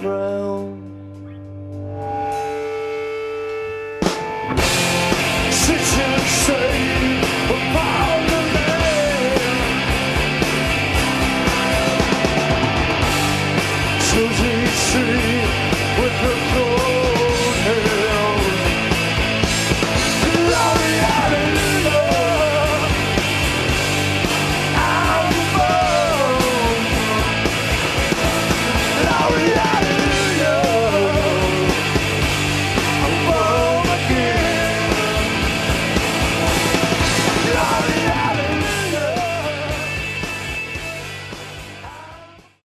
crown. Sit and say upon the land. Susie Tree with her cold hair. Glory, hallelujah. I'm born. Glory, hallelujah.